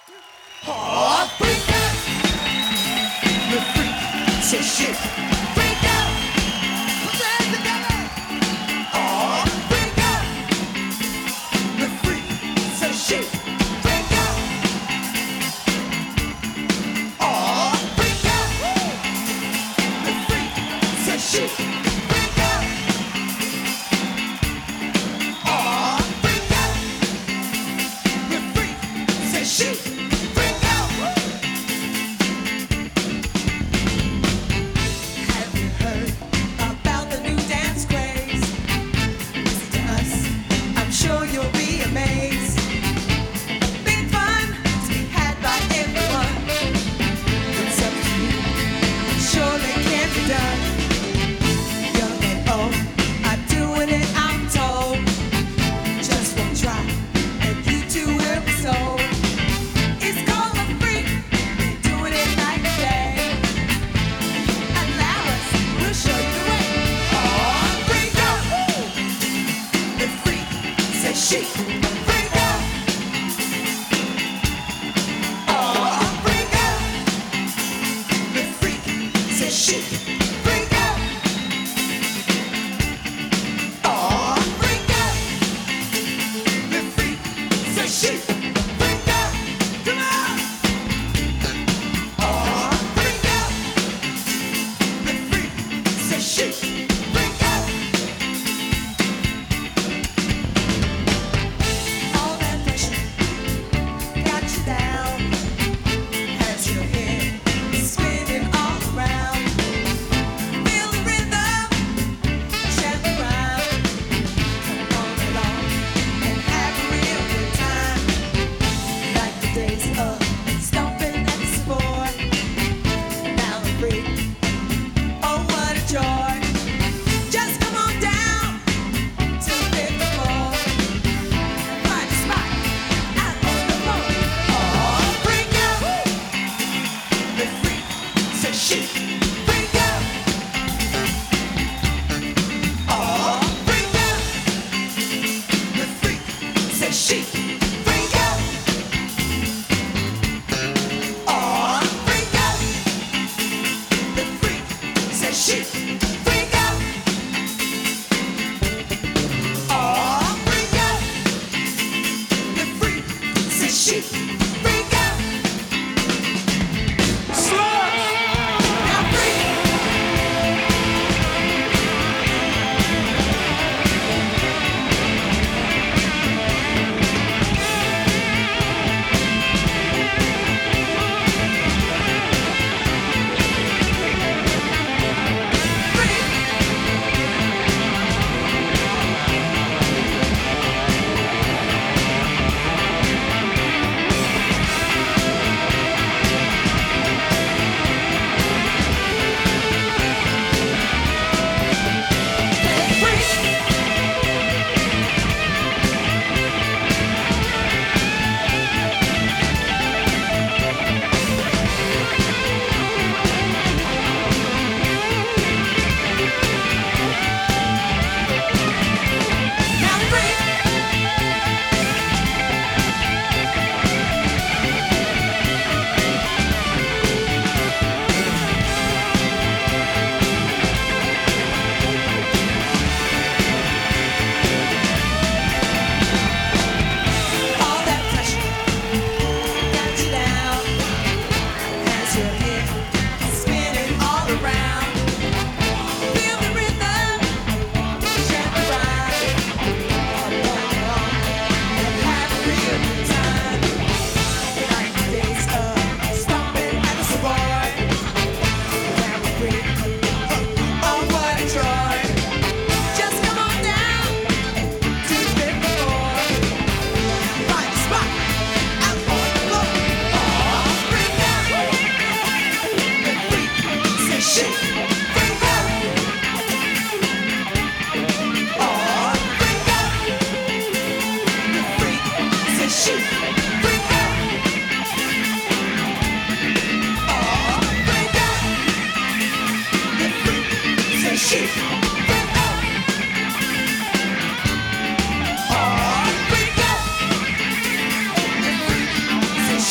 Oh, freak out! The freak says shit. Freak out! Put your hands together! Oh, freak out! The freak says shit. Freak out! Oh, freak out! The freak says shit. Freak out! Oh, freak out! The freak says shit. Freak out! Have you heard about the new dance craze? Listen to us, I'm sure you'll be amazed. Big fun to be had by everyone. It's up to you, surely can be done. Young and old are doing it, I'm told. Just one try, and you too will be sold.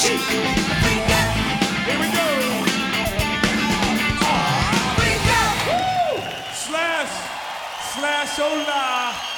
Here we go. Slash, hola.